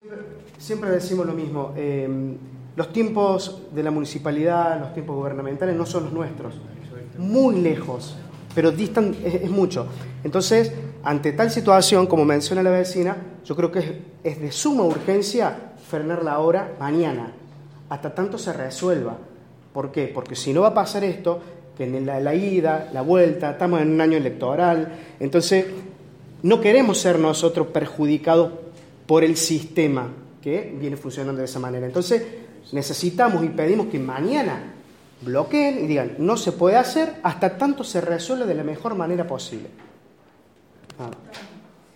Siempre decimos lo mismo, los tiempos de la municipalidad, los tiempos gubernamentales no son los nuestros, muy lejos, pero distan es mucho. Entonces, ante tal situación, como menciona la vecina, yo creo que es de suma urgencia frenar la obra mañana, hasta tanto se resuelva. ¿Por qué? Porque si no va a pasar esto, que en la ida, la vuelta, estamos en un año electoral, entonces no queremos ser nosotros perjudicados por el sistema que viene funcionando de esa manera. Entonces necesitamos y pedimos que mañana bloqueen y digan, no se puede hacer hasta tanto se resuelve de la mejor manera posible.